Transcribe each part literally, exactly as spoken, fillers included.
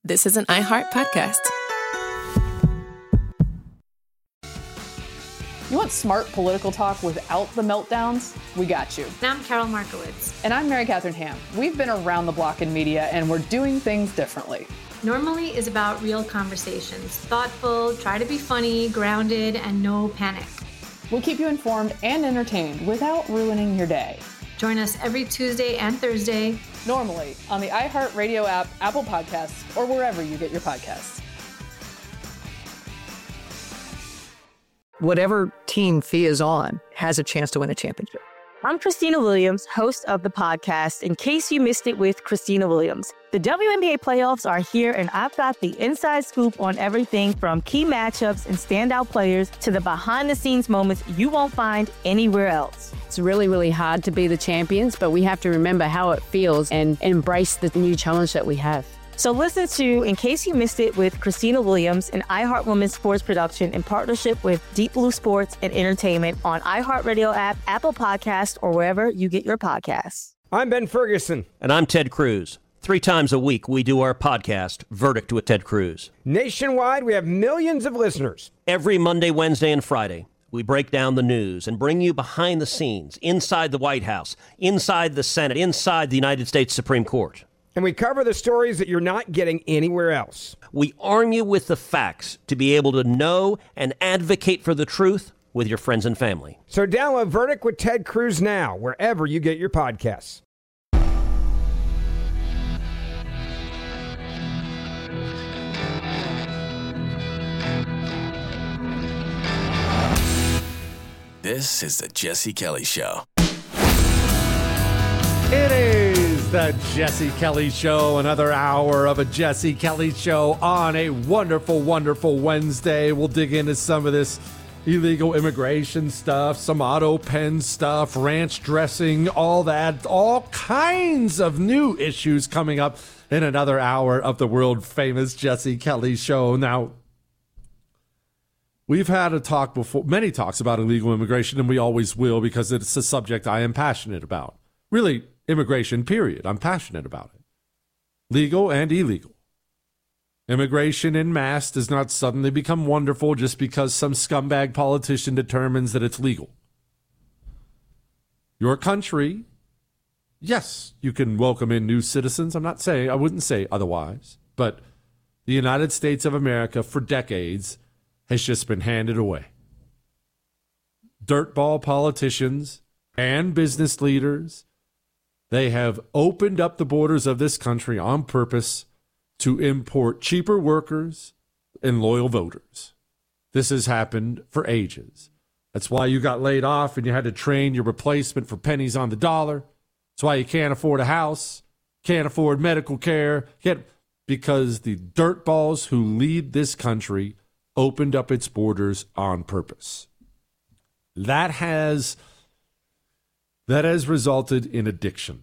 This is an iHeart podcast. You want smart political talk without the meltdowns? We got you. And I'm Carol Markowitz. And I'm Mary Catherine Ham. We've been around the block in media, and we're doing things differently. Normally is about real conversations. Thoughtful, try to be funny, grounded, and no panic. We'll keep you informed and entertained without ruining your day. Join us every Tuesday and Thursday. Normally on the iHeartRadio app, Apple Podcasts, or wherever you get your podcasts. Whatever team Fee is on has a chance to win a championship. I'm Christina Williams, host of the podcast, In Case You Missed It with Christina Williams. The W N B A playoffs are here, and I've got the inside scoop on everything from key matchups and standout players to the behind-the-scenes moments you won't find anywhere else. It's really, really hard to be the champions, but we have to remember how it feels and embrace the new challenge that we have. So listen to In Case You Missed It with Christina Williams, an iHeart Women's Sports production in partnership with Deep Blue Sports and Entertainment on iHeartRadio app, Apple Podcasts, or wherever you get your podcasts. I'm Ben Ferguson. And I'm Ted Cruz. Three times a week, we do our podcast, Verdict with Ted Cruz. Nationwide, we have millions of listeners. Every Monday, Wednesday, and Friday, we break down the news and bring you behind the scenes, inside the White House, inside the Senate, inside the United States Supreme Court. And we cover the stories that you're not getting anywhere else. We arm you with the facts to be able to know and advocate for the truth with your friends and family. So download Verdict with Ted Cruz now, wherever you get your podcasts. This is the Jesse Kelly Show. It is the Jesse Kelly Show, another hour of a Jesse Kelly Show on a wonderful, wonderful Wednesday. We'll dig into some of this illegal immigration stuff, some auto pen stuff, ranch dressing, all that, all kinds of new issues coming up in another hour of the world-famous Jesse Kelly Show. Now, we've had a talk before, many talks about illegal immigration, and we always will because it's a subject I am passionate about. Really, immigration, period. I'm passionate about it. Legal and illegal. Immigration en masse does not suddenly become wonderful just because some scumbag politician determines that it's legal. Your country, yes, you can welcome in new citizens. I'm not saying, I wouldn't say otherwise. But the United States of America for decades has just been handed away. Dirtball politicians and business leaders, they have opened up the borders of this country on purpose to import cheaper workers and loyal voters. This has happened for ages. That's why you got laid off and you had to train your replacement for pennies on the dollar. That's why you can't afford a house, can't afford medical care, can't, because the dirtballs who lead this country opened up its borders on purpose. That has that has resulted in addiction.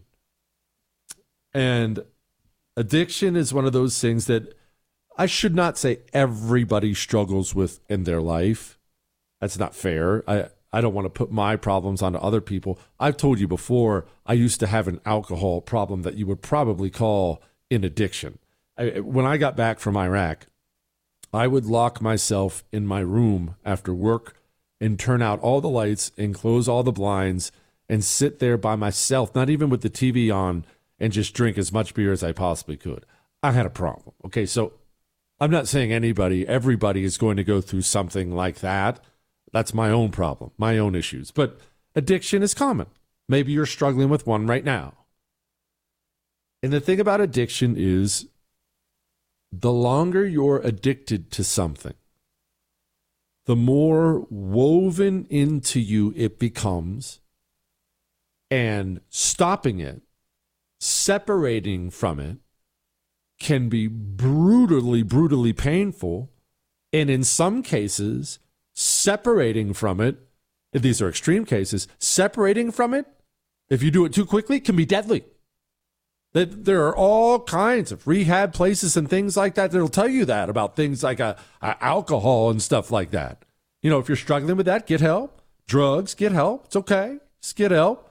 And addiction is one of those things that I should not say everybody struggles with in their life. That's not fair. I, I don't want to put my problems onto other people. I've told you before, I used to have an alcohol problem that you would probably call an addiction. I, when I got back from Iraq, I would lock myself in my room after work and turn out all the lights and close all the blinds and sit there by myself, not even with the T V on, and just drink as much beer as I possibly could. I had a problem. Okay, so I'm not saying anybody, everybody is going to go through something like that. That's my own problem, my own issues. But addiction is common. Maybe you're struggling with one right now. And the thing about addiction is the longer you're addicted to something, the more woven into you it becomes, and stopping it, separating from it, can be brutally, brutally painful. And in some cases, separating from it, if these are extreme cases, separating from it, if you do it too quickly, can be deadly. That there are all kinds of rehab places and things like that that'll tell you that about things like uh, uh, alcohol and stuff like that. You know, if you're struggling with that, get help. Drugs, get help. It's okay. Just get help.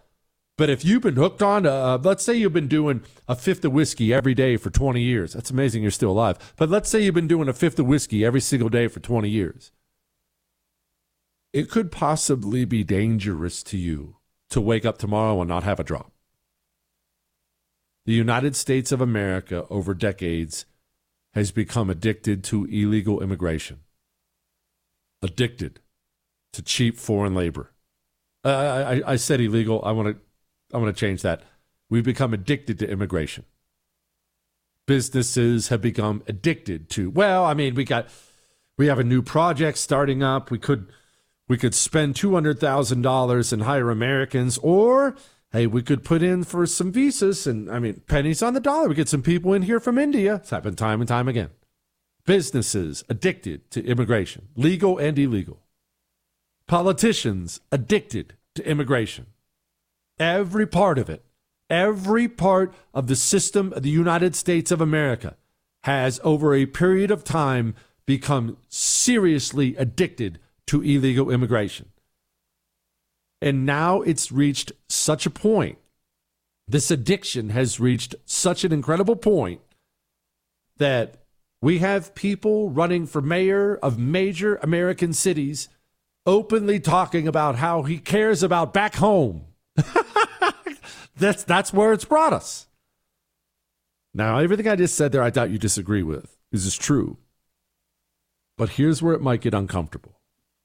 But if you've been hooked on, uh, let's say you've been doing a fifth of whiskey every day for twenty years. That's amazing you're still alive. But let's say you've been doing a fifth of whiskey every single day for twenty years. It could possibly be dangerous to you to wake up tomorrow and not have a drop. The United States of America, over decades, has become addicted to illegal immigration. Addicted to cheap foreign labor. Uh, I, I said illegal. I want to I want to change that. We've become addicted to immigration. Businesses have become addicted to, well, I mean, we got, we have a new project starting up. We could, we could spend two hundred thousand dollars and hire Americans, or, hey, we could put in for some visas and, I mean, pennies on the dollar. We get some people in here from India. It's happened time and time again. Businesses addicted to immigration, legal and illegal. Politicians addicted to immigration. Every part of it, every part of the system of the United States of America has, over a period of time, become seriously addicted to illegal immigration. And now it's reached such a point, this addiction has reached such an incredible point that we have people running for mayor of major American cities openly talking about how he cares about back home. that's that's where it's brought us. Now, everything I just said there, I doubt you disagree with. This is true. But here's where it might get uncomfortable.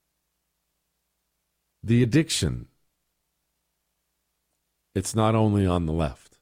The addiction, it's not only on the left.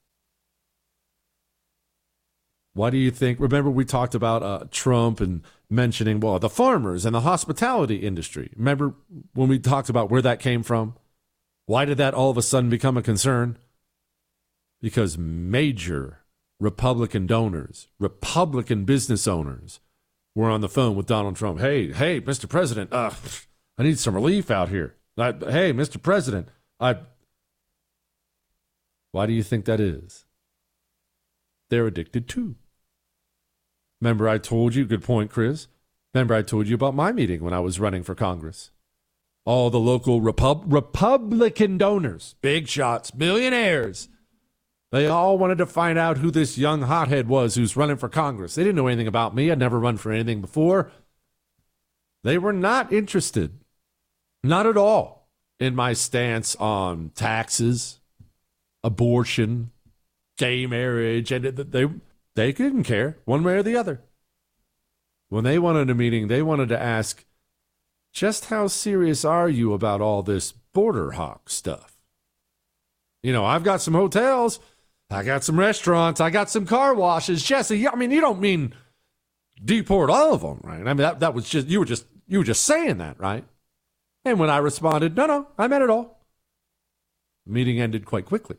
Why do you think? Remember, we talked about uh, Trump and mentioning, well, the farmers and the hospitality industry. Remember when we talked about where that came from? Why did that all of a sudden become a concern? Because major Republican donors, Republican business owners were on the phone with Donald Trump. Hey, hey, Mister President, uh, I need some relief out here. I, hey, Mister President, I. Why do you think that is? They're addicted too. Remember I told you, good point, Chris. Remember I told you about my meeting when I was running for Congress. All the local Repub- Republican donors, big shots, billionaires, they all wanted to find out who this young hothead was who's running for Congress. They didn't know anything about me. I'd never run for anything before. They were not interested, not at all, in my stance on taxes, abortion, gay marriage, and they they didn't care one way or the other. When they wanted a meeting, they wanted to ask, just how serious are you about all this border hawk stuff? You know, I've got some hotels, I got some restaurants, I got some car washes. Jesse, I mean, you don't mean deport all of them, right? I mean, that, that was just, you were just, you were just saying that, right? And when I responded, no, no, I meant it all. The meeting ended quite quickly.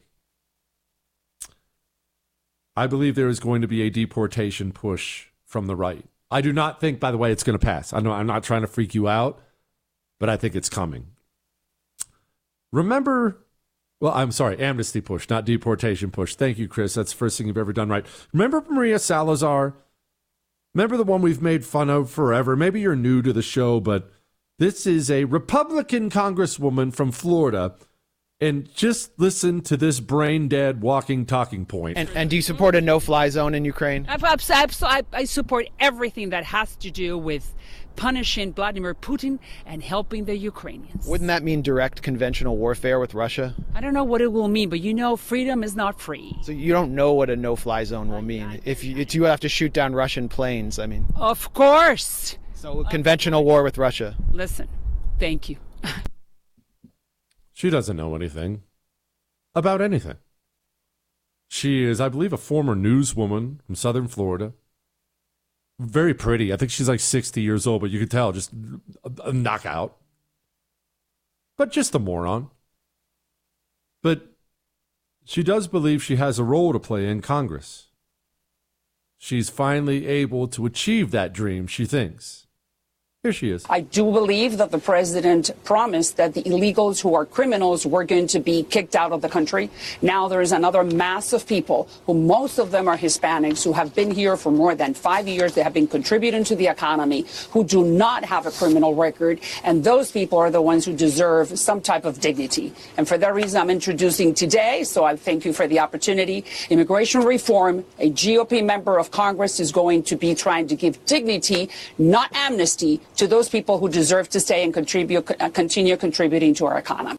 I believe there is going to be a deportation push from the right. I do not think, by the way, it's going to pass. I know I'm not trying to freak you out, but I think it's coming. Remember, well, I'm sorry, amnesty push, not deportation push. Thank you, Chris. That's the first thing you've ever done right. Remember Maria Salazar? Remember the one we've made fun of forever? Maybe you're new to the show, but this is a Republican congresswoman from Florida. And just listen to this brain-dead walking talking point. And, and do you support a no-fly zone in Ukraine? I, I, I support everything that has to do with punishing Vladimir Putin and helping the Ukrainians. Wouldn't that mean direct conventional warfare with Russia? I don't know what it will mean, but you know freedom is not free. So you don't know what a no-fly zone will mean. If you, if you have to shoot down Russian planes, I mean... Of course! So conventional war with Russia. Listen, thank you. She doesn't know anything about anything. She is, I believe, a former newswoman from Southern Florida. Very pretty. I think she's like sixty years old, but you could tell, just a, a knockout. But just a moron. But she does believe she has a role to play in Congress. She's finally able to achieve that dream, she thinks. Here she is. I do believe that the president promised that the illegals who are criminals were going to be kicked out of the country. Now there is another mass of people who most of them are Hispanics who have been here for more than five years. They have been contributing to the economy, who do not have a criminal record. And those people are the ones who deserve some type of dignity. And for that reason, I'm introducing today, so I thank you for the opportunity, immigration reform. A G O P member of Congress is going to be trying to give dignity, not amnesty, to those people who deserve to stay and contribute, continue contributing to our economy.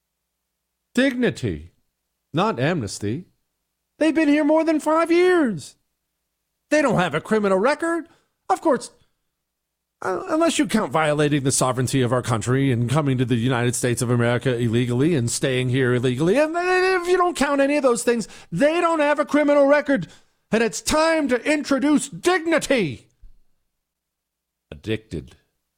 Dignity, not amnesty. They've been here more than five years. They don't have a criminal record. Of course, uh, unless you count violating the sovereignty of our country and coming to the United States of America illegally and staying here illegally. And if you don't count any of those things, they don't have a criminal record. And it's time to introduce dignity. Addicted.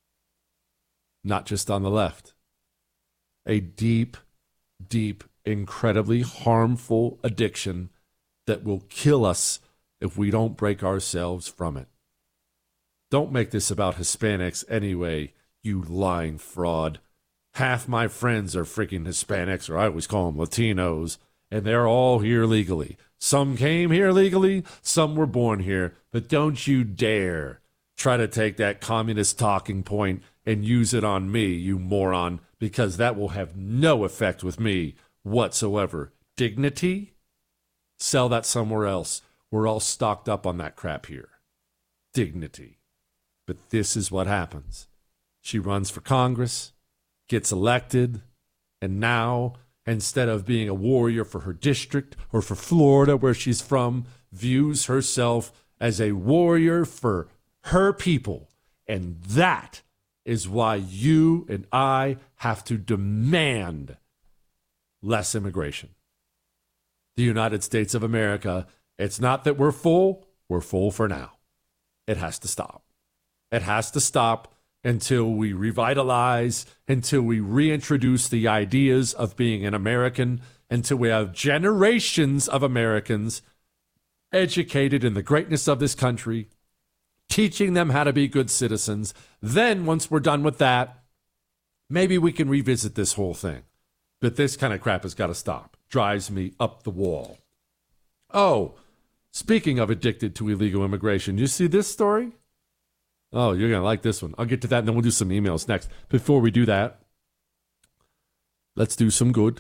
Not just on the left. A deep, deep, incredibly harmful addiction that will kill us if we don't break ourselves from it. Don't make this about Hispanics anyway, you lying fraud. Half my friends are freaking Hispanics, or I always call them Latinos, and they're all here legally. Some came here legally, some were born here, but don't you dare try to take that communist talking point and use it on me, you moron, because that will have no effect with me whatsoever. Dignity? Sell that somewhere else. We're all stocked up on that crap here. Dignity. But this is what happens. She runs for Congress, gets elected, and now, instead of being a warrior for her district or for Florida, where she's from, views herself as a warrior for her people. And that is why you and I have to demand less immigration. The United States of America, it's not that we're full, we're full for now. It has to stop. It has to stop until we revitalize, until we reintroduce the ideas of being an American, until we have generations of Americans educated in the greatness of this country, teaching them how to be good citizens. Then, once we're done with that, maybe we can revisit this whole thing. But this kind of crap has got to stop. Drives me up the wall. Oh, speaking of addicted to illegal immigration, you see this story? Oh, you're going to like this one. I'll get to that, and then we'll do some emails next. Before we do that, let's do some good.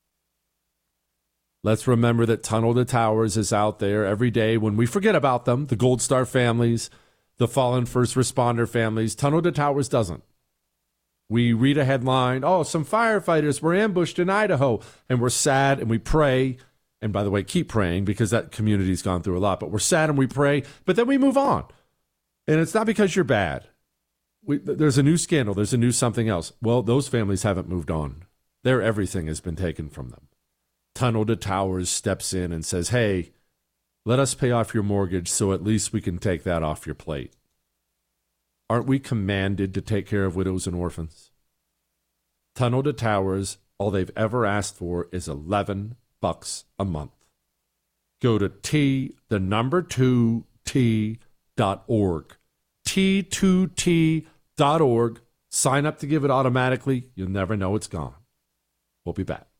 Let's remember that Tunnel to Towers is out there every day when we forget about them, the Gold Star families, the fallen first responder families. Tunnel to Towers doesn't. We read a headline, oh, some firefighters were ambushed in Idaho, and we're sad and we pray. And by the way, keep praying because that community's gone through a lot, but we're sad and we pray, but then we move on. And it's not because you're bad. We, there's a new scandal. There's a new something else. Well, those families haven't moved on. Their everything has been taken from them. Tunnel to Towers steps in and says, hey, let us pay off your mortgage so at least we can take that off your plate. Aren't we commanded to take care of widows and orphans? Tunnel to Towers, all they've ever asked for is eleven bucks a month. Go to T, the number two, T dot org. T two T dot org. Sign up to give it automatically. You'll never know it's gone. We'll be back.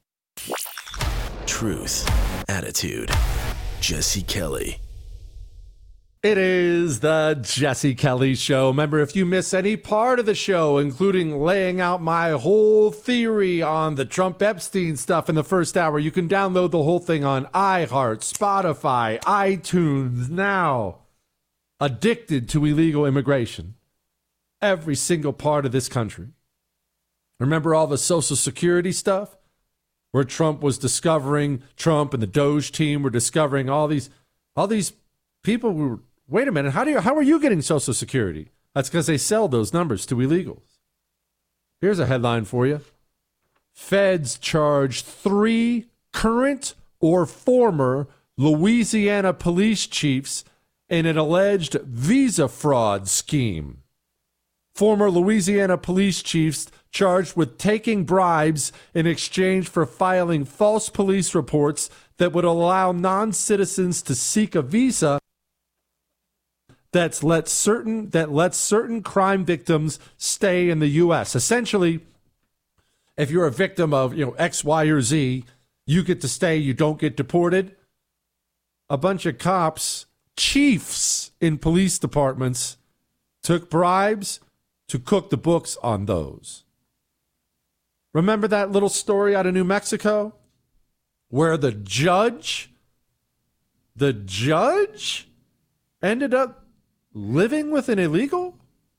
Truth, attitude, Jesse Kelly. It is the Jesse Kelly Show. Remember, if you miss any part of the show, including laying out my whole theory on the Trump Epstein stuff in the first hour, you can download the whole thing on iHeart, Spotify, iTunes now. Addicted to illegal immigration. Every single part of this country. Remember all the Social Security stuff? Where Trump was discovering, Trump and the Doge team were discovering all these, all these people who were, wait a minute, how do you, how are you getting Social Security? That's because they sell those numbers to illegals. Here's a headline for you. Feds charge three current or former Louisiana police chiefs in an alleged visa fraud scheme. Former Louisiana police chiefs charged with taking bribes in exchange for filing false police reports that would allow non-citizens to seek a visa that's let certain that lets certain crime victims stay in the U S. Essentially, if you're a victim of, you know, X, Y, or Z, you get to stay, you don't get deported. A bunch of cops, chiefs in police departments, took bribes to cook the books on those. Remember that little story out of New Mexico where the judge, the judge ended up living with an illegal,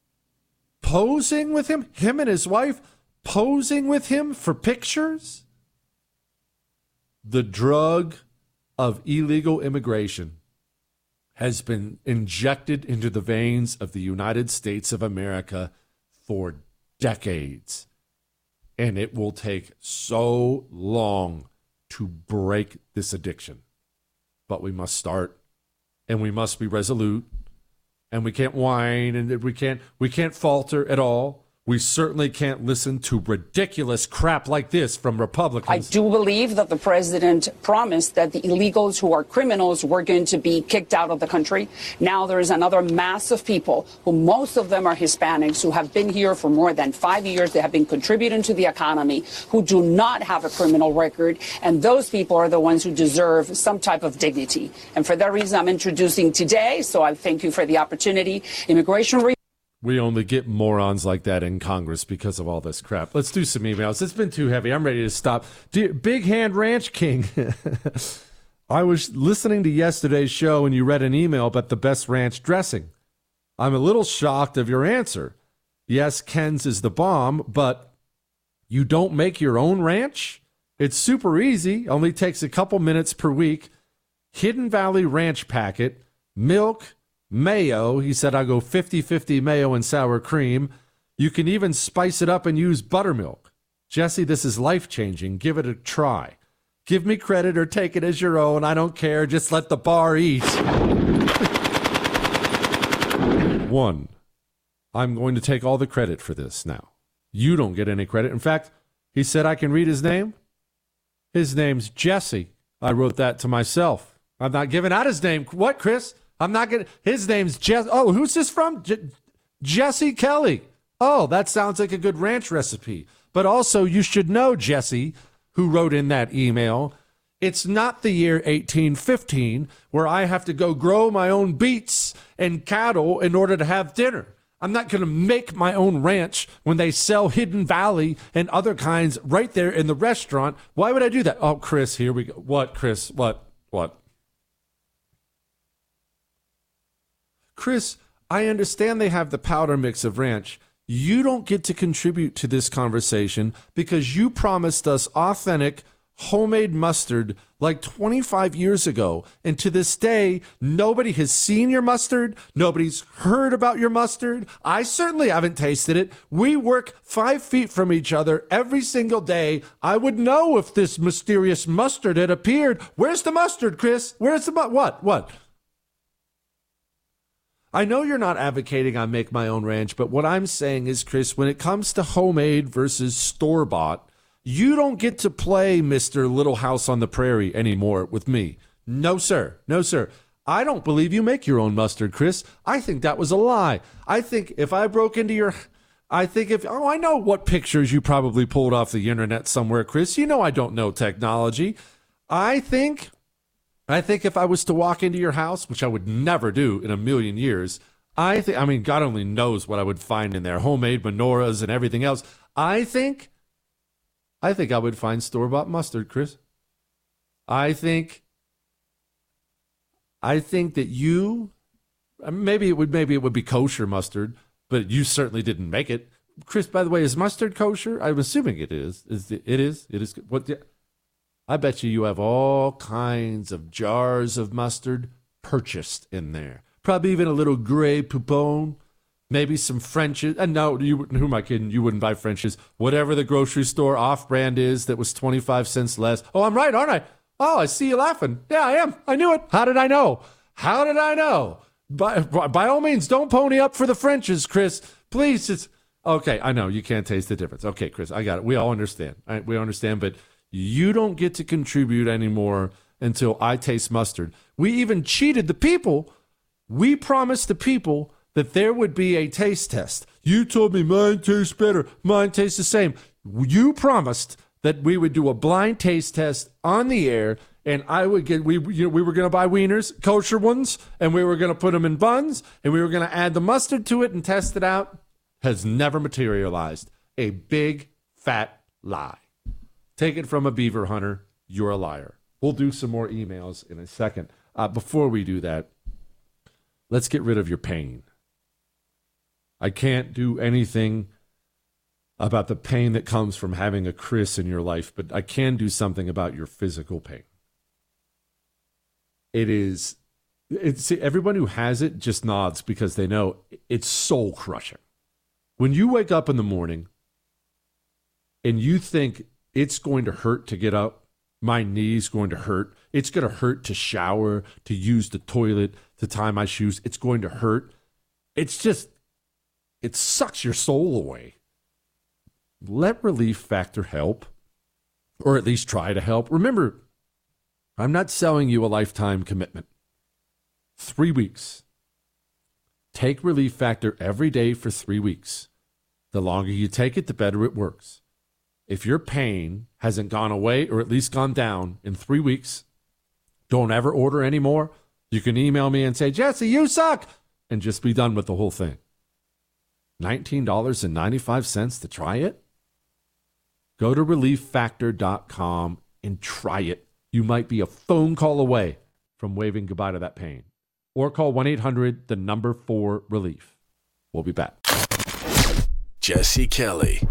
posing with him, him and his wife posing with him for pictures? The drug of illegal immigration has been injected into the veins of the United States of America for decades. And it will take so long to break this addiction. But we must start, and we must be resolute, and we can't whine, and we can't we can't falter at all. We certainly can't listen to ridiculous crap like this from Republicans. I do believe that the president promised that the illegals who are criminals were going to be kicked out of the country. Now there is another mass of people, who most of them are Hispanics, who have been here for more than five years. They have been contributing to the economy, who do not have a criminal record. And those people are the ones who deserve some type of dignity. And for that reason, I'm introducing today, so I thank you for the opportunity, immigration reform. We only get morons like that in Congress because of all this crap. Let's do some emails. It's been too heavy. I'm ready to stop. Dear Big Hand Ranch King, I was listening to yesterday's show and you read an email about the best ranch dressing. I'm a little shocked of your answer. Yes, Ken's is the bomb, but you don't make your own ranch? It's super easy. Only takes a couple minutes per week. Hidden Valley Ranch packet, milk, mayo. He said I go fifty-fifty mayo and sour cream. You can even spice it up and use buttermilk. Jesse, this is life-changing. Give it a try. Give me credit or take it as your own. I don't care. Just let the bar eat. One, I'm going to take all the credit for this now. You don't get any credit. In fact, he said I can read his name. His name's Jesse. I wrote that to myself. I'm not giving out his name. What, Chris? I'm not going to. His name's Jesse. Oh, who's this from? J- Jesse Kelly. Oh, that sounds like a good ranch recipe. But also, you should know, Jesse, who wrote in that email, it's not the year eighteen fifteen where I have to go grow my own beets and cattle in order to have dinner. I'm not going to make my own ranch when they sell Hidden Valley and other kinds right there in the restaurant. Why would I do that? Oh, Chris, here we go. What, Chris? What? What? Chris, I understand they have the powder mix of ranch. You don't get to contribute to this conversation because you promised us authentic, homemade mustard like twenty-five years ago. And to this day, nobody has seen your mustard. Nobody's heard about your mustard. I certainly haven't tasted it. We work five feet from each other every single day. I would know if this mysterious mustard had appeared. Where's the mustard, Chris? Where's the mu- what? What? I know you're not advocating I make my own ranch, but what I'm saying is, Chris, when it comes to homemade versus store-bought, you don't get to play Mister Little House on the Prairie anymore with me. No, sir. No, sir. I don't believe you make your own mustard, Chris. I think that was a lie. I think if I broke into your... I think if... Oh, I know what pictures you probably pulled off the internet somewhere, Chris. You know I don't know technology. I think... I think if I was to walk into your house, which I would never do in a million years, I think, I mean, God only knows what I would find in there, homemade menorahs and everything else. I think, I think I would find store-bought mustard, Chris. I think, I think that you, maybe it would, maybe it would be kosher mustard, but you certainly didn't make it. Chris, by the way, is mustard kosher? I'm assuming it is. Is it, it is? It is. What? The, I bet you you have all kinds of jars of mustard purchased in there. Probably even a little Grey Poupon, maybe some French's. And no, you, who am I kidding? You wouldn't buy French's. Whatever the grocery store off-brand is that was twenty-five cents less. Oh, I'm right, aren't I? Oh, I see you laughing. Yeah, I am. I knew it. How did I know? How did I know? By, by all means, don't pony up for the French's, Chris. Please, it's... Okay, I know. You can't taste the difference. Okay, Chris, I got it. We all understand. All right, we understand, but... You don't get to contribute anymore until I taste mustard. We even cheated the people We promised the people that there would be a taste test. You told me mine tastes better, mine tastes the same. You promised that we would do a blind taste test on the air, and I would get, we, you know, we were going to buy wieners, kosher ones, and we were going to put them in buns, and we were going to add the mustard to it and test it out. Has never materialized. A big, fat lie. Take it from a beaver hunter. You're a liar. We'll do some more emails in a second. Uh, before we do that, let's get rid of your pain. I can't do anything about the pain that comes from having a Chris in your life, but I can do something about your physical pain. It is, it's, everyone who has it just nods because they know it's soul crushing. When you wake up in the morning and you think it's going to hurt to get up, my knee's going to hurt, it's going to hurt to shower, to use the toilet, to tie my shoes, it's going to hurt. It's just, it sucks your soul away. Let Relief Factor help, or at least try to help. Remember, I'm not selling you a lifetime commitment. Three weeks. Take Relief Factor every day for three weeks. The longer you take it, the better it works. If your pain hasn't gone away or at least gone down in three weeks, don't ever order anymore. You can email me and say, Jesse, you suck, and just be done with the whole thing. nineteen dollars and ninety-five cents to try it? Go to relief factor dot com and try it. You might be a phone call away from waving goodbye to that pain. Or call one eight hundred, the number four, relief. We'll be back. Jesse Kelly.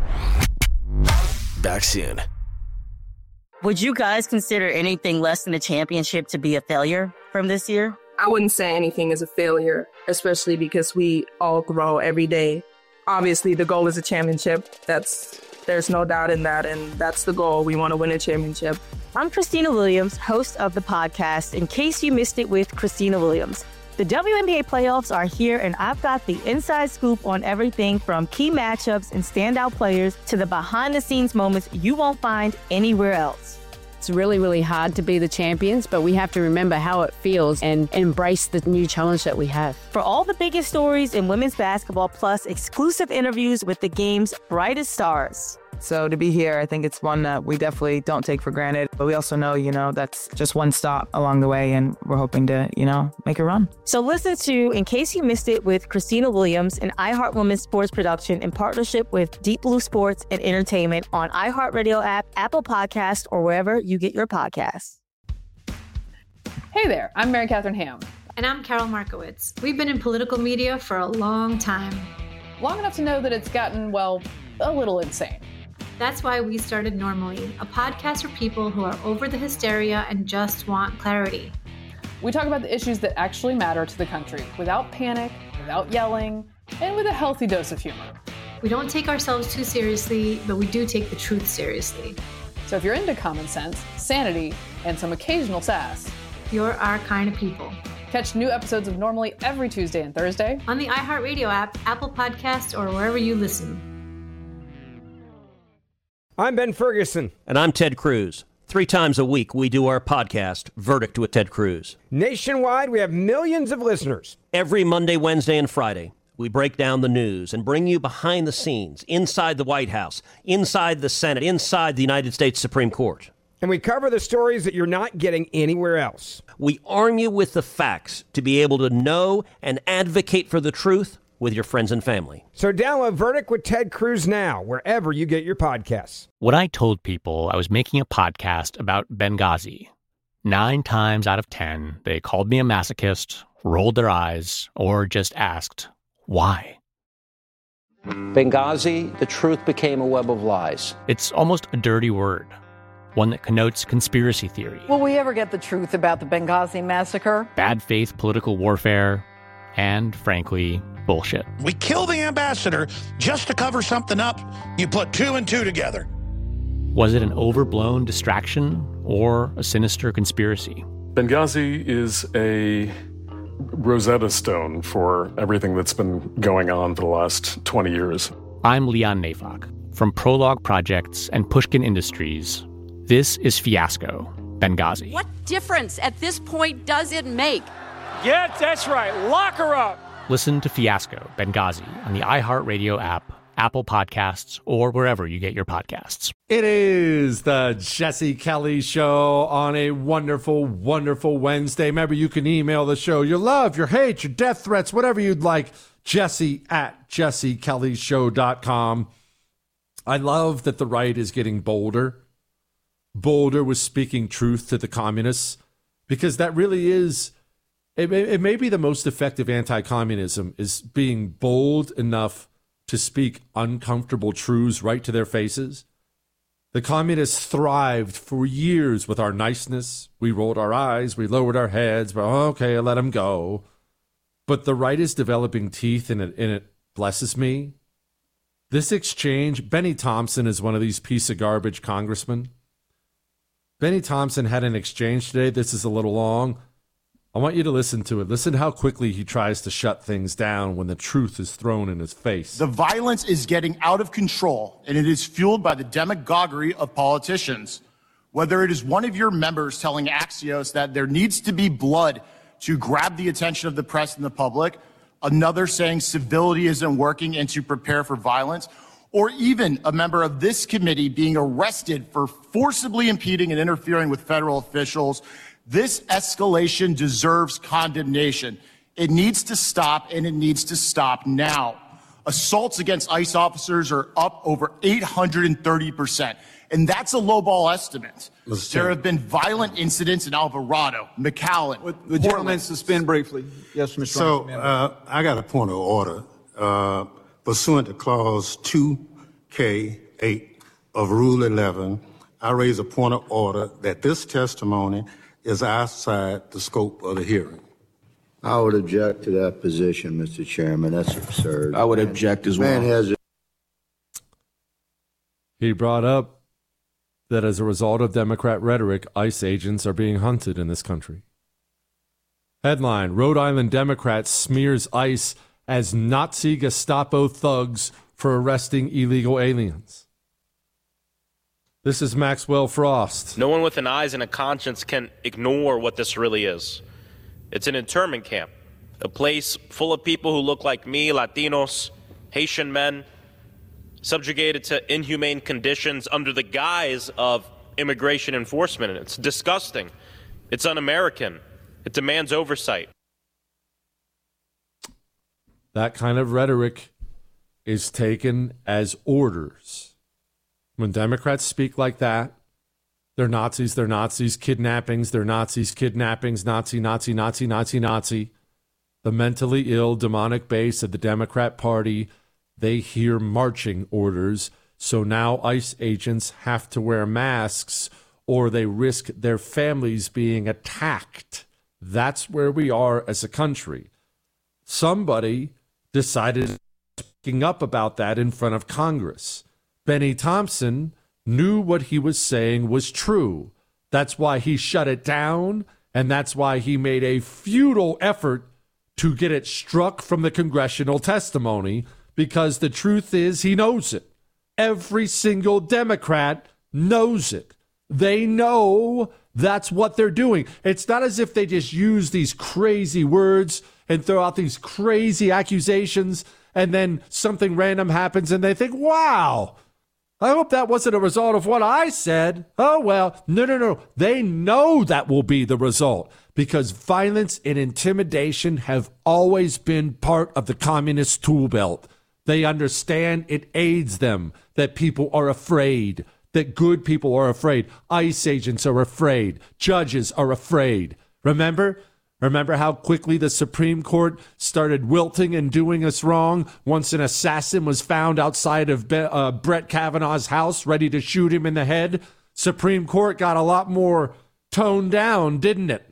Back soon. Would you guys consider anything less than a championship to be a failure from this year? I wouldn't say anything is a failure, especially because we all grow every day. Obviously, the goal is a championship. That's there's no doubt in that, and that's the goal. We want to win a championship. I'm Christina Williams, host of the podcast, In Case You Missed It with Christina Williams. The W N B A playoffs are here, and I've got the inside scoop on everything from key matchups and standout players to the behind-the-scenes moments you won't find anywhere else. It's really, really hard to be the champions, but we have to remember how it feels and embrace the new challenge that we have. For all the biggest stories in women's basketball, plus exclusive interviews with the game's brightest stars. So to be here, I think it's one that we definitely don't take for granted. But we also know, you know, that's just one stop along the way, and we're hoping to, you know, make a run. So listen to In Case You Missed It with Christina Williams, an iHeart Women's sports production in partnership with Deep Blue Sports and Entertainment on iHeartRadio app, Apple Podcasts, or wherever you get your podcasts. Hey there, I'm Mary Catherine Ham. And I'm Carol Markowitz. We've been in political media for a long time. Long enough to know that it's gotten, well, a little insane. That's why we started Normally, a podcast for people who are over the hysteria and just want clarity. We talk about the issues that actually matter to the country without panic, without yelling, and with a healthy dose of humor. We don't take ourselves too seriously, but we do take the truth seriously. So if you're into common sense, sanity, and some occasional sass, you're our kind of people. Catch new episodes of Normally every Tuesday and Thursday on the iHeartRadio app, Apple Podcasts, or wherever you listen. I'm Ben Ferguson. And I'm Ted Cruz. Three times a week, we do our podcast, Verdict with Ted Cruz. Nationwide, we have millions of listeners. Every Monday, Wednesday, and Friday, we break down the news and bring you behind the scenes, inside the White House, inside the Senate, inside the United States Supreme Court. And we cover the stories that you're not getting anywhere else. We arm you with the facts to be able to know and advocate for the truth with your friends and family. So download Verdict with Ted Cruz now, wherever you get your podcasts. When I told people I was making a podcast about Benghazi, nine times out of ten, they called me a masochist, rolled their eyes, or just asked, why? Benghazi, the truth became a web of lies. It's almost a dirty word, one that connotes conspiracy theory. Will we ever get the truth about the Benghazi massacre? Bad faith political warfare, and, frankly, bullshit. We kill the ambassador just to cover something up. You put two and two together. Was it an overblown distraction or a sinister conspiracy? Benghazi is a Rosetta Stone for everything that's been going on for the last twenty years. I'm Leon Neyfakh. From Prologue Projects and Pushkin Industries, this is Fiasco, Benghazi. What difference at this point does it make? Yeah, that's right. Lock her up. Listen to Fiasco, Benghazi on the iHeartRadio app, Apple Podcasts, or wherever you get your podcasts. It is the Jesse Kelly Show on a wonderful, wonderful Wednesday. Remember, you can email the show your love, your hate, your death threats, whatever you'd like. Jesse at jesse kelly show dot com. I love that the right is getting bolder. Bolder with speaking truth to the communists, because that really is, it may, it may be the most effective anti-communism, is being bold enough to speak uncomfortable truths right to their faces. The communists thrived for years with our niceness. We rolled our eyes, we lowered our heads, but okay, I let them go. But the right is developing teeth, and it, and it blesses me. This exchange, Benny Thompson is one of these piece of garbage congressmen. Benny Thompson had an exchange today. This is a little long. I want you to listen to it. Listen how quickly he tries to shut things down when the truth is thrown in his face. The violence is getting out of control, and it is fueled by the demagoguery of politicians. Whether it is one of your members telling Axios that there needs to be blood to grab the attention of the press and the public, another saying civility isn't working and to prepare for violence, or even a member of this committee being arrested for forcibly impeding and interfering with federal officials, this escalation deserves condemnation. It needs to stop, and it needs to stop now. Assaults against ICE officers are up over eight hundred thirty percent, and that's a lowball estimate. There have been violent incidents in Alvarado, McAllen. The gentleman suspend briefly. Yes, Mister So uh, I got a point of order. Uh, Pursuant to Clause two K eight of Rule eleven, I raise a point of order that this testimony is outside the scope of the hearing. I would object to that position, Mister Chairman. That's absurd. I would object as well. Man has a- He brought up that as a result of Democrat rhetoric, ICE agents are being hunted in this country. Headline, Rhode Island Democrat smears ICE as Nazi Gestapo thugs for arresting illegal aliens. This is Maxwell Frost. No one with an eyes and a conscience can ignore what this really is. It's an internment camp, a place full of people who look like me, Latinos, Haitian men, subjugated to inhumane conditions under the guise of immigration enforcement. And it's disgusting. It's un-American. It demands oversight. That kind of rhetoric is taken as orders. When Democrats speak like that, they're Nazis, they're Nazis, kidnappings, they're Nazis, kidnappings, Nazi, Nazi, Nazi, Nazi, Nazi. The mentally ill, demonic base of the Democrat Party, they hear marching orders, so now ICE agents have to wear masks or they risk their families being attacked. That's where we are as a country. Somebody decided speaking up about that in front of Congress. Benny Thompson knew what he was saying was true. That's why he shut it down, and that's why he made a futile effort to get it struck from the congressional testimony, because the truth is he knows it. Every single Democrat knows it. They know that's what they're doing. It's not as if they just use these crazy words and throw out these crazy accusations, and then something random happens and they think, wow, I hope that wasn't a result of what I said. Oh, well, no, no, no. They know that will be the result, because violence and intimidation have always been part of the communist tool belt. They understand it aids them, that people are afraid, that good people are afraid. ICE agents are afraid. Judges are afraid. Remember? Remember how quickly the Supreme Court started wilting and doing us wrong once an assassin was found outside of Be- uh, Brett Kavanaugh's house ready to shoot him in the head? Supreme Court got a lot more toned down, didn't it?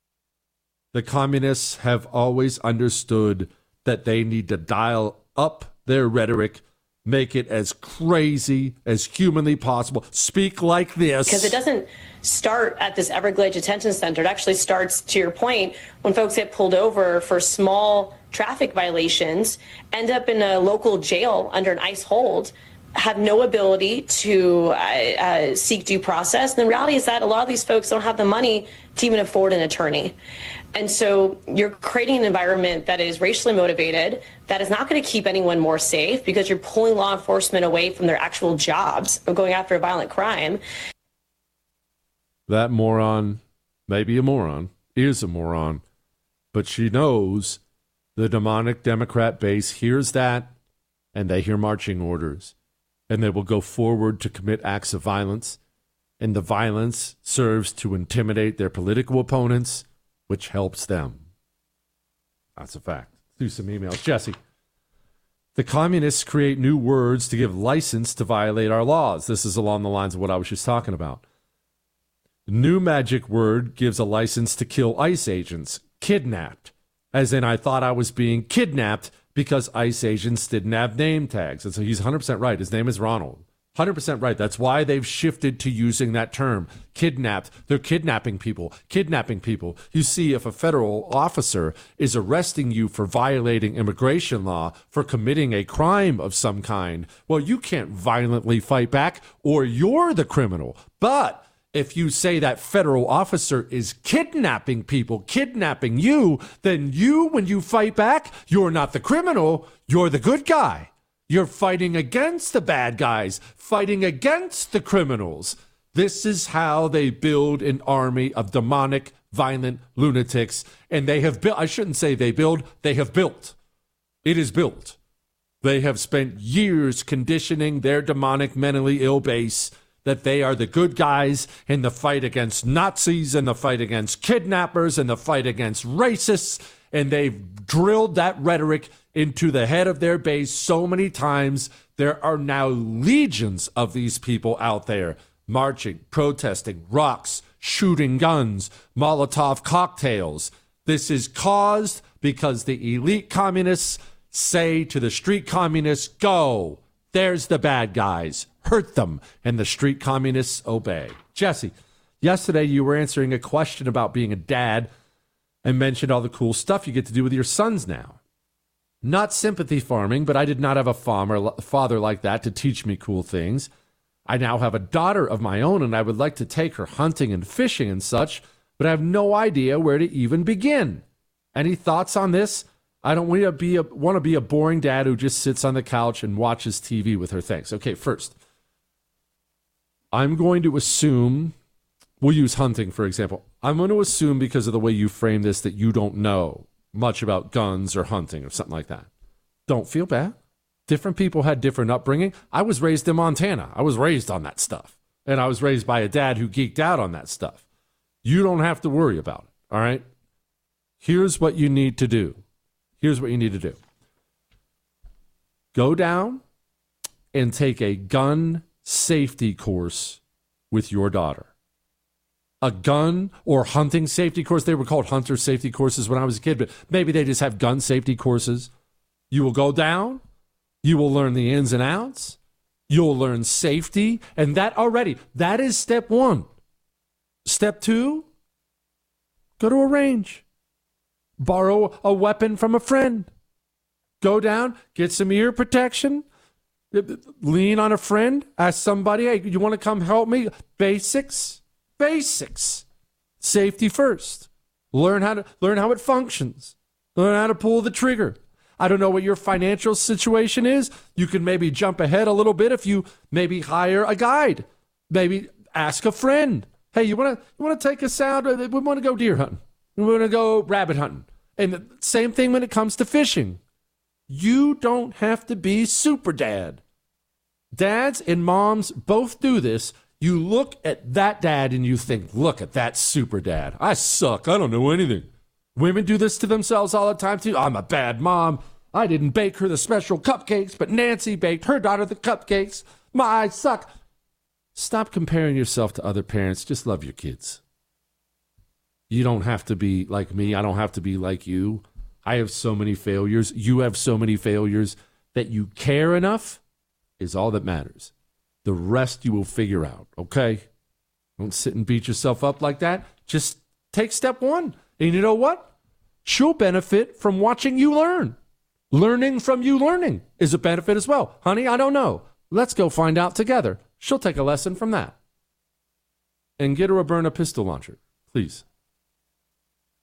The communists have always understood that they need to dial up their rhetoric, make it as crazy as humanly possible. Speak like this. Because it doesn't start at this Everglades detention center. It actually starts, to your point, when folks get pulled over for small traffic violations, end up in a local jail under an ICE hold, have no ability to uh, uh, seek due process. And the reality is that a lot of these folks don't have the money to even afford an attorney. And so you're creating an environment that is racially motivated, that is not going to keep anyone more safe because you're pulling law enforcement away from their actual jobs of going after a violent crime. That moron, maybe a moron, is a moron, but she knows the demonic Democrat base hears that, and they hear marching orders, and they will go forward to commit acts of violence, and the violence serves to intimidate their political opponents, which helps them. That's a fact. Let's do some emails. Jesse, the communists create new words to give license to violate our laws. This is along the lines of what I was just talking about. New magic word gives a license to kill ICE agents, kidnapped, as in I thought I was being kidnapped because ICE agents didn't have name tags. And so he's one hundred percent right. His name is Ronald. one hundred percent right. That's why they've shifted to using that term, kidnapped. They're kidnapping people, kidnapping people. You see, if a federal officer is arresting you for violating immigration law, for committing a crime of some kind, well, you can't violently fight back or you're the criminal. But if you say that federal officer is kidnapping people, kidnapping you, then you, when you fight back, you're not the criminal, you're the good guy. You're fighting against the bad guys, fighting against the criminals. This is how they build an army of demonic, violent lunatics. And they have built, I shouldn't say they build, they have built. It is built. They have spent years conditioning their demonic, mentally ill base that they are the good guys in the fight against Nazis and the fight against kidnappers and the fight against racists. And they've drilled that rhetoric into the head of their base so many times. There are now legions of these people out there marching, protesting, rocks, shooting guns, Molotov cocktails. This is caused because the elite communists say to the street communists, go, there's the bad guys, hurt them, and the street communists obey. Jesse, yesterday you were answering a question about being a dad and mentioned all the cool stuff you get to do with your sons now. Not sympathy farming, but I did not have a farmer, father like that to teach me cool things. I now have a daughter of my own, and I would like to take her hunting and fishing and such, but I have no idea where to even begin. Any thoughts on this? I don't want to be a, want to be a boring dad who just sits on the couch and watches T V with her. Thanks. Okay, first, I'm going to assume, we'll use hunting, for example. I'm going to assume because of the way you frame this that you don't know much about guns or hunting or something like that. Don't feel bad. Different people had different upbringing. I was raised in Montana. I was raised on that stuff. And I was raised by a dad who geeked out on that stuff. You don't have to worry about it, all right? Here's what you need to do. Here's what you need to do. Go down and take a gun safety course with your daughter. A gun or hunting safety course. They were called hunter safety courses when I was a kid, but maybe they just have gun safety courses. You will go down. You will learn the ins and outs. You'll learn safety. And that already, that is step one. Step two, go to a range. Borrow a weapon from a friend. Go down, get some ear protection. Lean on a friend. Ask somebody, hey, you want to come help me? Basics. Basics. Safety first. Learn how to learn how it functions. Learn how to pull the trigger. I don't know what your financial situation is. You can maybe jump ahead a little bit if you maybe hire a guide. Maybe ask a friend. Hey, you want to you want to take us out? We want to go deer hunting. We want to go rabbit hunting. And the same thing when it comes to fishing. You don't have to be super dad. Dads and moms both do this. You look at that dad and you think, look at that super dad. I suck. I don't know anything. Women do this to themselves all the time too. I'm a bad mom. I didn't bake her the special cupcakes, but Nancy baked her daughter the cupcakes. My, I suck. Stop comparing yourself to other parents. Just love your kids. You don't have to be like me. I don't have to be like you. I have so many failures. You have so many failures. That you care enough is all that matters. The rest you will figure out, okay? Don't sit and beat yourself up like that. Just take step one. And you know what? She'll benefit from watching you learn. Learning from you learning is a benefit as well. Honey, I don't know. Let's go find out together. She'll take a lesson from that. And get her a Byrna pistol launcher, please.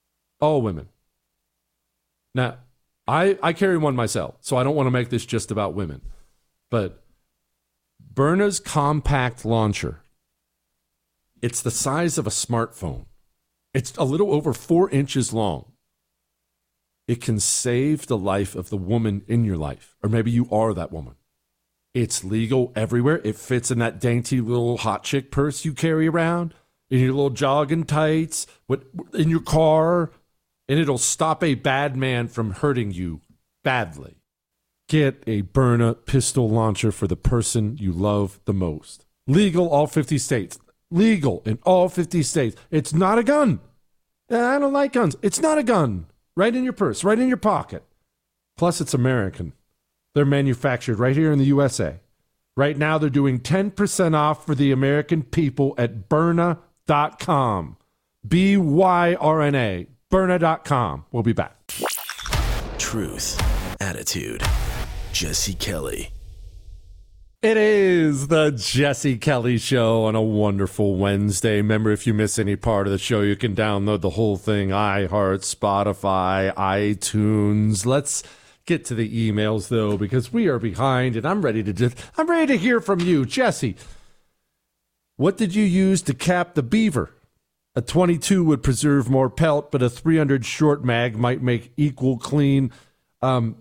All women. Now, I, I carry one myself, so I don't want to make this just about women. But Byrna's compact launcher, it's the size of a smartphone. It's a little over four inches long. It can save the life of the woman in your life, or maybe you are that woman. It's legal everywhere. It fits in that dainty little hot chick purse you carry around, in your little jogging tights, in your car, and it'll stop a bad man from hurting you badly. Get a Byrna pistol launcher for the person you love the most. Legal all fifty states. Legal in all fifty states. It's not a gun. I don't like guns. It's not a gun. Right in your purse, right in your pocket. Plus, it's American. They're manufactured right here in the U S A. Right now, they're doing ten percent off for the American people at Byrna dot com. B Y R N A. Byrna dot com. We'll be back. Truth. Attitude. Jesse Kelly. It is the Jesse Kelly Show on a wonderful Wednesday. Remember, if you miss any part of the show, you can download the whole thing. iHeart, Spotify, iTunes. Let's get to the emails, though, because we are behind, and I'm ready to just, I'm ready to hear from you. Jesse, what did you use to cap the beaver? A twenty-two would preserve more pelt, but a three hundred short mag might make equal clean. Um,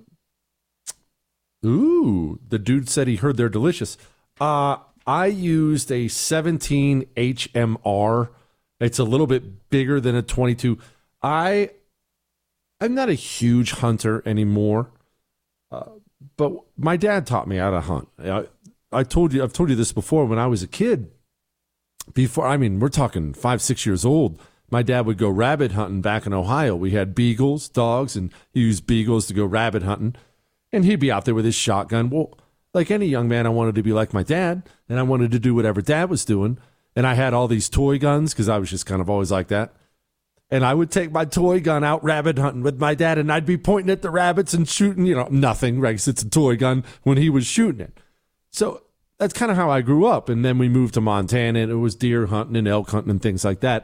ooh, the dude said he heard they're delicious. Uh, I used a seventeen H M R. It's a little bit bigger than a twenty-two. I, I'm not a huge hunter anymore, uh, but my dad taught me how to hunt. I, I told you, I've told you this before. When I was a kid, before, I mean, we're talking five, six years old, my dad would go rabbit hunting back in Ohio. We had beagles, dogs, and he used beagles to go rabbit hunting. And he'd be out there with his shotgun. Well, like any young man, I wanted to be like my dad, and I wanted to do whatever dad was doing. And I had all these toy guns because I was just kind of always like that. And I would take my toy gun out rabbit hunting with my dad, and I'd be pointing at the rabbits and shooting, you know, nothing, right? 'Cause it's a toy gun when he was shooting it. So that's kind of how I grew up. And then we moved to Montana, and it was deer hunting and elk hunting and things like that.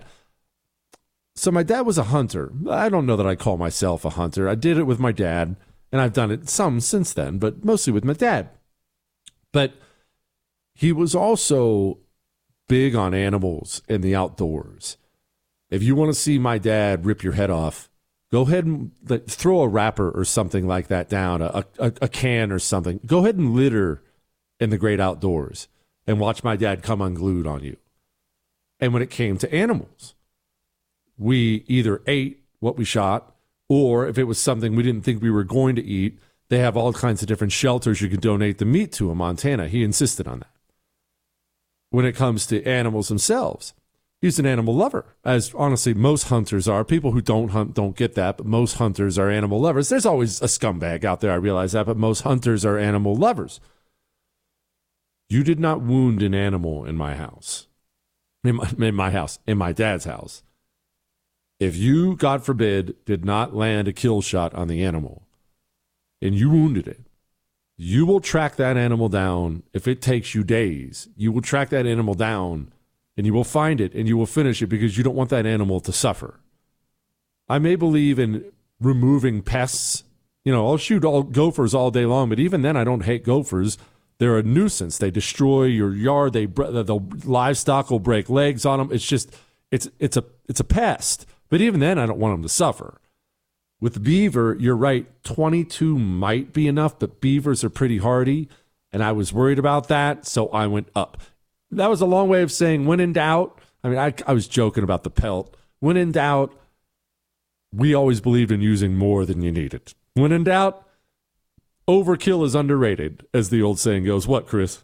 So my dad was a hunter. I don't know that I call myself a hunter. I did it with my dad. And I've done it some since then, but mostly with my dad. But he was also big on animals and the outdoors. If you want to see my dad rip your head off, go ahead and like, throw a wrapper or something like that down, a, a, a can or something. Go ahead and litter in the great outdoors and watch my dad come unglued on you. And when it came to animals, we either ate what we shot, or if it was something we didn't think we were going to eat, they have all kinds of different shelters you can donate the meat to in Montana. He insisted on that. When it comes to animals themselves, he's an animal lover, as honestly most hunters are. People who don't hunt don't get that, but most hunters are animal lovers. There's always a scumbag out there, I realize that, but most hunters are animal lovers. You did not wound an animal in my house. In my, in my house, in my dad's house. If you, God forbid, did not land a kill shot on the animal and you wounded it, you will track that animal down. If it takes you days, you will track that animal down and you will find it and you will finish it because you don't want that animal to suffer. I may believe in removing pests. You know, I'll shoot all gophers all day long, but even then I don't hate gophers. They're a nuisance. They destroy your yard. They the livestock will break legs on them. It's just it's it's a it's a pest. But even then, I don't want them to suffer. With beaver, you're right, twenty-two might be enough, but beavers are pretty hardy, and I was worried about that, so I went up. That was a long way of saying, when in doubt, I mean, I, I was joking about the pelt. When in doubt, we always believed in using more than you needed. When in doubt, overkill is underrated, as the old saying goes. What, Chris?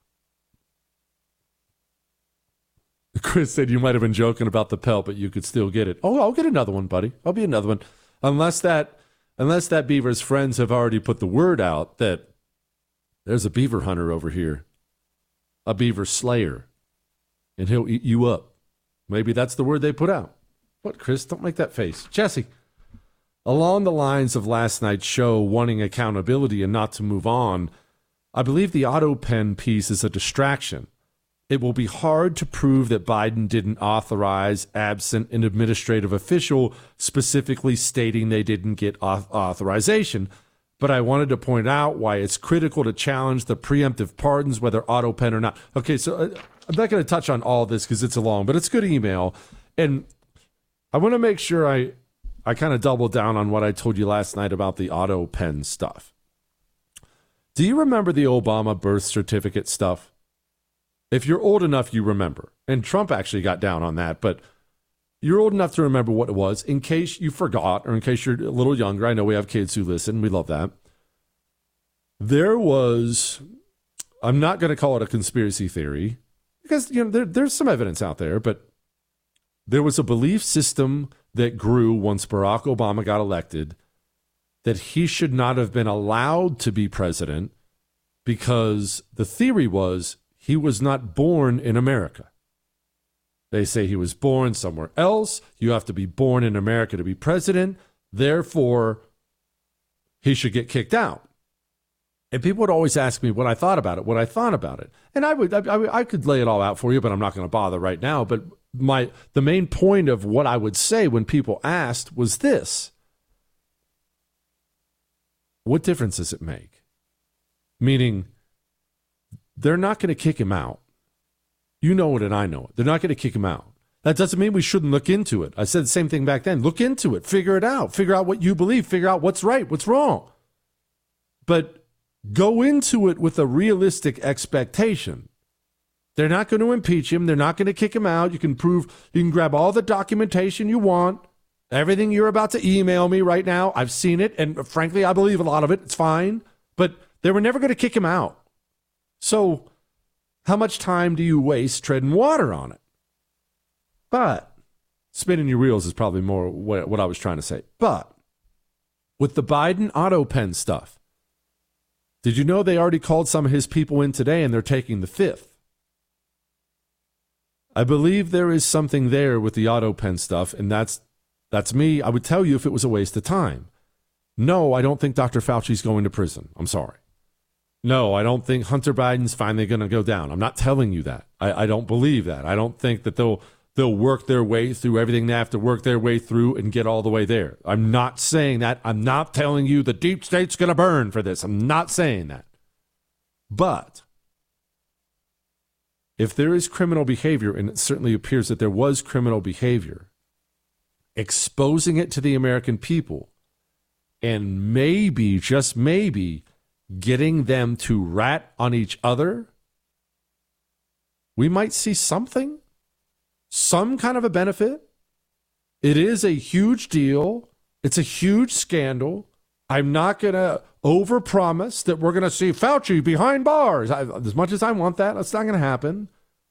Chris said you might have been joking about the pelt, but you could still get it. Oh, I'll get another one, buddy. I'll be another one. Unless that unless that beaver's friends have already put the word out that there's a beaver hunter over here, a beaver slayer, and he'll eat you up. Maybe that's the word they put out. What, Chris? Don't make that face. Jesse, along the lines of last night's show, wanting accountability and not to move on, I believe the auto pen piece is a distraction. It will be hard to prove that Biden didn't authorize absent an administrative official specifically stating they didn't get auth- authorization. But I wanted to point out why it's critical to challenge the preemptive pardons, whether auto pen or not. Okay, so uh, I'm not going to touch on all this because it's a long, but it's a good email. And I want to make sure I, I kind of double down on what I told you last night about the auto pen stuff. Do you remember the Obama birth certificate stuff? If you're old enough, you remember. And Trump actually got down on that, but you're old enough to remember what it was. In case you forgot, or in case you're a little younger, I know we have kids who listen. We love that. There was, I'm not going to call it a conspiracy theory, because you know there, there's some evidence out there, but there was a belief system that grew once Barack Obama got elected that he should not have been allowed to be president because the theory was he was not born in America. They say he was born somewhere else. You have to be born in America to be president. Therefore, he should get kicked out. And people would always ask me what I thought about it, what I thought about it. And I would, I, I could lay it all out for you, but I'm not going to bother right now. But my, the main point of what I would say when people asked was this: what difference does it make? Meaning, they're not going to kick him out. You know it and I know it. They're not going to kick him out. That doesn't mean we shouldn't look into it. I said the same thing back then. Look into it. Figure it out. Figure out what you believe. Figure out what's right, what's wrong. But go into it with a realistic expectation. They're not going to impeach him. They're not going to kick him out. You can prove, you can grab all the documentation you want. Everything you're about to email me right now, I've seen it. And frankly, I believe a lot of it. It's fine. But they were never going to kick him out. So how much time do you waste treading water on it? But spinning your wheels is probably more what I was trying to say. But with the Biden auto pen stuff, did you know they already called some of his people in today and they're taking the fifth? I believe there is something there with the auto pen stuff, and that's that's me. I would tell you if it was a waste of time. No, I don't think Doctor Fauci's going to prison. I'm sorry. No, I don't think Hunter Biden's finally going to go down. I'm not telling you that. I, I don't believe that. I don't think that they'll they'll work their way through everything they have to work their way through and get all the way there. I'm not saying that. I'm not telling you the deep state's going to burn for this. I'm not saying that. But if there is criminal behavior, and it certainly appears that there was criminal behavior, exposing it to the American people and maybe, just maybe, getting them to rat on each other, we might see something, some kind of a benefit. It is a huge deal. It's a huge scandal. I'm not going to overpromise that we're going to see Fauci behind bars. I, as much as I want that, that's not going to happen.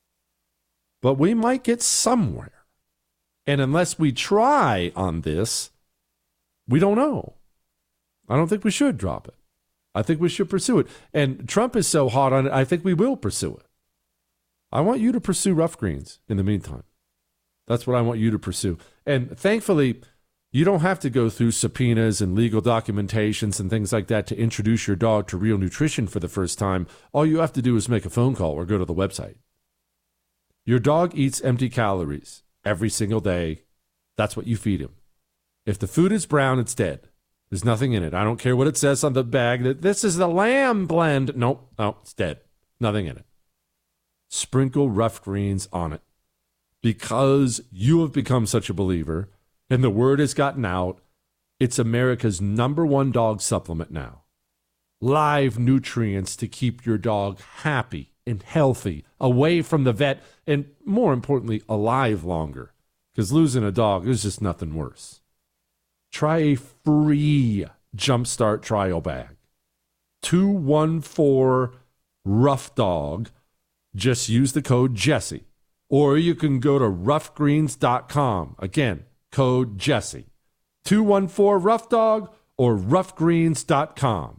But we might get somewhere. And unless we try on this, we don't know. I don't think we should drop it. I think we should pursue it. And Trump is so hot on it, I think we will pursue it. I want you to pursue rough greens in the meantime. That's what I want you to pursue. And thankfully, you don't have to go through subpoenas and legal documentations and things like that to introduce your dog to Real Nutrition for the first time. All you have to do is make a phone call or go to the website. Your dog eats empty calories every single day. That's what you feed him. If the food is brown, it's dead. There's nothing in it. I don't care what it says on the bag. That this is the lamb blend. Nope. No, it's dead. Nothing in it. Sprinkle rough greens on it. Because you have become such a believer and the word has gotten out, it's America's number one dog supplement now. Live nutrients to keep your dog happy and healthy, away from the vet, and more importantly, alive longer. Because losing a dog, there's just nothing worse. Try a free Jumpstart trial bag. two one four rough dog. Just use the code Jesse. Or you can go to rough greens dot com. Again, code Jesse. two one four rough dog or rough greens dot com.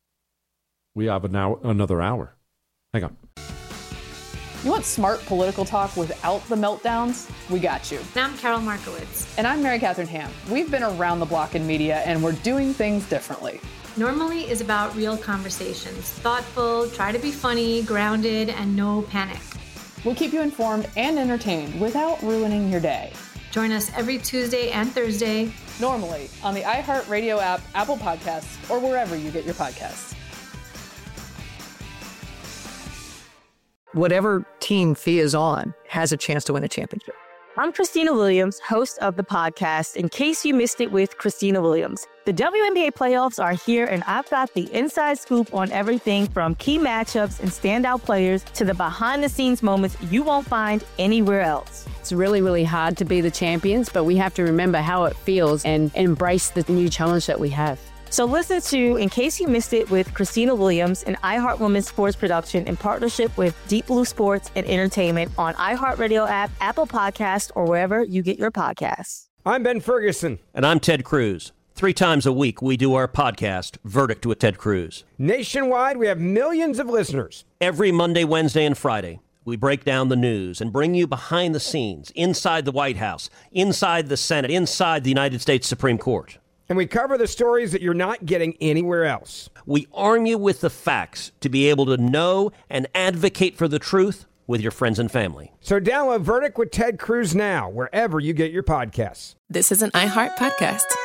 We have an hour, another hour. Hang on. You want smart political talk without the meltdowns? We got you. I'm Carol Markowitz. And I'm Mary Catherine Ham. We've been around the block in media, and we're doing things differently. Normally is about real conversations. Thoughtful, try to be funny, grounded, and no panic. We'll keep you informed and entertained without ruining your day. Join us every Tuesday and Thursday, normally on the iHeartRadio app, Apple Podcasts, or wherever you get your podcasts. Whatever team Fee is on has a chance to win a championship. I'm Christina Williams, host of the podcast, In Case You Missed It with Christina Williams. The W N B A playoffs are here, and I've got the inside scoop on everything from key matchups and standout players to the behind-the-scenes moments you won't find anywhere else. It's really, really hard to be the champions, but we have to remember how it feels and embrace the new challenge that we have. So listen to In Case You Missed It with Christina Williams, an iHeart Women's sports production in partnership with Deep Blue Sports and Entertainment on iHeartRadio app, Apple Podcasts, or wherever you get your podcasts. I'm Ben Ferguson. And I'm Ted Cruz. Three times a week, we do our podcast, Verdict with Ted Cruz. Nationwide, we have millions of listeners. Every Monday, Wednesday, and Friday, we break down the news and bring you behind the scenes, inside the White House, inside the Senate, inside the United States Supreme Court. And we cover the stories that you're not getting anywhere else. We arm you with the facts to be able to know and advocate for the truth with your friends and family. So download Verdict with Ted Cruz now, wherever you get your podcasts. This is an iHeart podcast.